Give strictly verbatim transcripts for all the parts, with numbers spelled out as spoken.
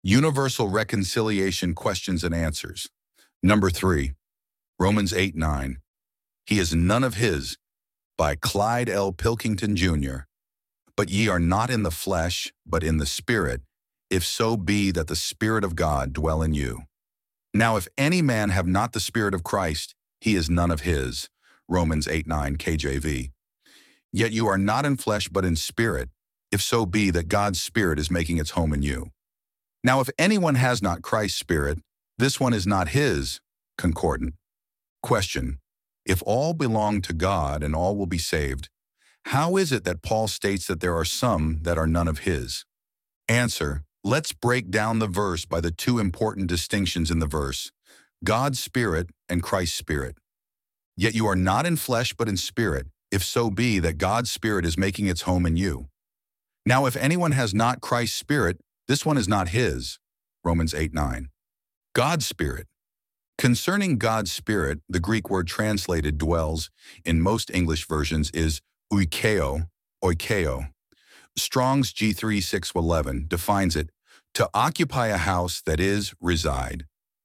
Universal reconciliation questions and answers. Number three, Romans eight nine. He is none of his, by Clyde L. Pilkington, Junior But ye are not in the flesh, but in the Spirit, if so be that the Spirit of God dwell in you. Now if any man have not the Spirit of Christ, he is none of his. Romans eight nine K J V. Yet you are not in flesh, but in spirit, if so be that God's Spirit is making its home in you. Now if anyone has not Christ's Spirit, this one is not his. Concordant. Question. If all belong to God and all will be saved, how is it that Paul states that there are some that are none of his? Answer. Let's break down the verse by the two important distinctions in the verse, God's Spirit and Christ's Spirit. Yet you are not in flesh but in spirit, if so be that God's Spirit is making its home in you. Now if anyone has not Christ's Spirit, this one is not his. Romans eight nine. God's Spirit. Concerning God's Spirit, the Greek word translated dwells in most English versions is oikeo, oikeo. Strong's G three six eleven defines it, to occupy a house, that is, reside.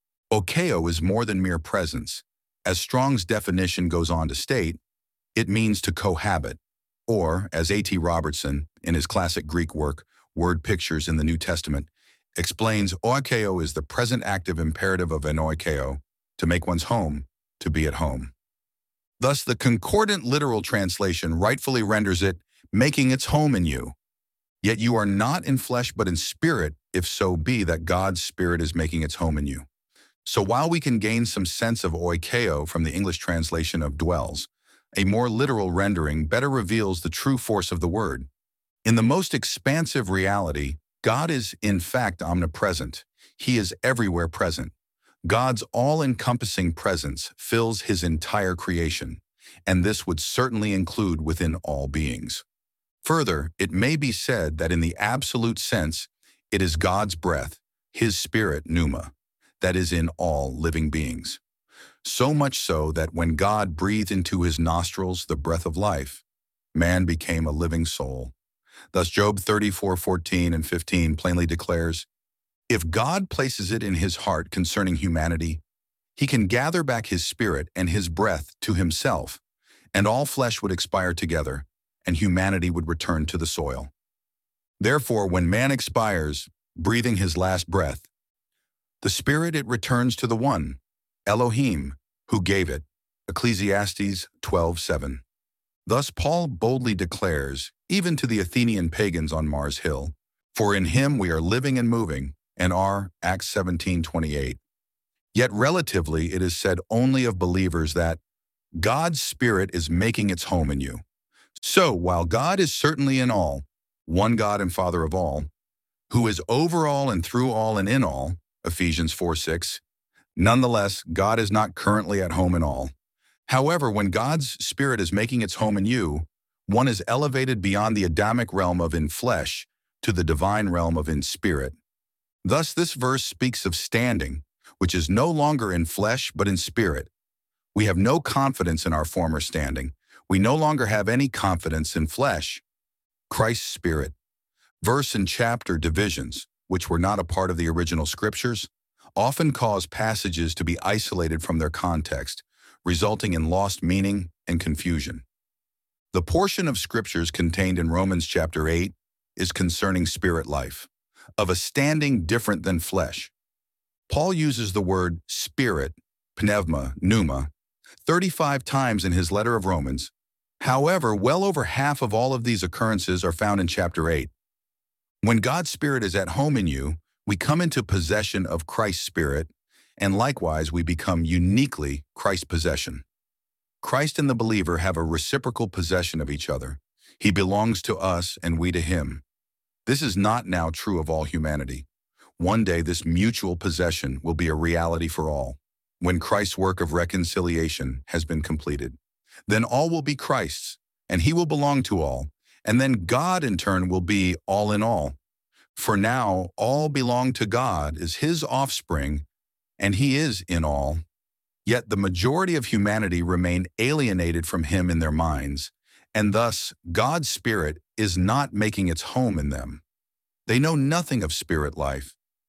Oikeo is more than mere presence. As Strong's definition goes on to state, it means to cohabit, or, as A T Robertson, in his classic Greek work, Word Pictures in the New Testament, explains oikeo is the present active imperative of enoikeo, to make one's home, to be at home. Thus, the concordant literal translation rightfully renders it, making its home in you. Yet you are not in flesh but in spirit, if so be that God's Spirit is making its home in you. So while we can gain some sense of oikeo from the English translation of dwells, a more literal rendering better reveals the true force of the word. In the most expansive reality, God is in fact omnipresent. He is everywhere present. God's all-encompassing presence fills his entire creation, and this would certainly include within all beings. Further, it may be said that in the absolute sense, it is God's breath, his Spirit, pneuma, that is in all living beings. So much so that when God breathed into his nostrils the breath of life, man became a living soul. Thus Job thirty-four fourteen and fifteen plainly declares, if God places it in his heart concerning humanity, he can gather back his spirit and his breath to himself, and all flesh would expire together, and humanity would return to the soil. Therefore, when man expires, breathing his last breath, the spirit it returns to the one, Elohim, who gave it. Ecclesiastes twelve seven. Thus Paul boldly declares, even to the Athenian pagans on Mars Hill, for in him we are living and moving, and are, Acts seventeen twenty-eight. Yet relatively it is said only of believers that God's Spirit is making its home in you. So while God is certainly in all, one God and Father of all, who is over all and through all and in all, Ephesians four six, nonetheless, God is not currently at home in all. However, when God's Spirit is making its home in you, one is elevated beyond the Adamic realm of in flesh to the divine realm of in spirit. Thus, this verse speaks of standing, which is no longer in flesh but in spirit. We have no confidence in our former standing. We no longer have any confidence in flesh. Christ's Spirit. Verse and chapter divisions, which were not a part of the original scriptures, often cause passages to be isolated from their context, resulting in lost meaning and confusion. The portion of scriptures contained in Romans chapter eight is concerning spirit life, of a standing different than flesh. Paul uses the word spirit, pneuma, pneuma, thirty-five times in his letter of Romans. However, well over half of all of these occurrences are found in chapter eight. When God's Spirit is at home in you, we come into possession of Christ's Spirit, and likewise we become uniquely Christ's possession. Christ and the believer have a reciprocal possession of each other. He belongs to us and we to him. This is not now true of all humanity. One day this mutual possession will be a reality for all, when Christ's work of reconciliation has been completed. Then all will be Christ's, and he will belong to all, and then God in turn will be all in all. For now all belong to God as his offspring, and he is in all. Yet the majority of humanity remain alienated from him in their minds, and thus God's Spirit is not making its home in them. They know nothing of spirit life.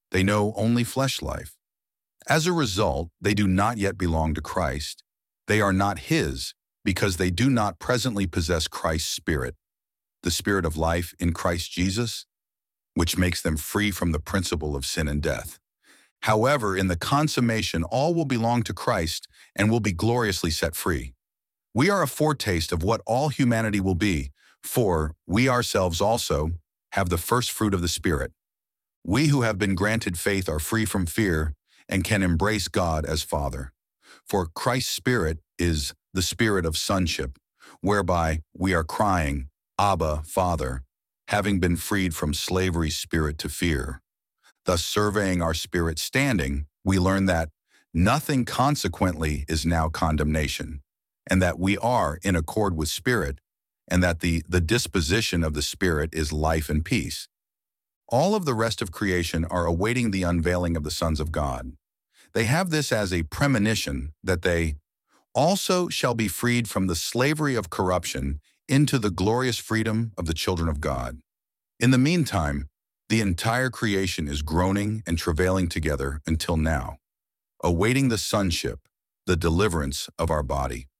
They know only flesh life. As a result, they do not yet belong to Christ. They are not His because they do not presently possess Christ's Spirit, the Spirit of life in Christ Jesus, which makes them free from the principle of sin and death. However, in the consummation, all will belong to Christ and will be gloriously set free. We are a foretaste of what all humanity will be, for we ourselves also have the first fruit of the Spirit. We who have been granted faith are free from fear and can embrace God as Father. For Christ's Spirit is the Spirit of sonship, whereby we are crying, Abba, Father, having been freed from slavery's spirit to fear. Thus, surveying our spirit standing, we learn that nothing consequently is now condemnation, and that we are in accord with Spirit, and that the, the disposition of the Spirit is life and peace. All of the rest of creation are awaiting the unveiling of the sons of God. They have this as a premonition that they also shall be freed from the slavery of corruption into the glorious freedom of the children of God. In the meantime, the entire creation is groaning and travailing together until now, awaiting the sonship, the deliverance of our body.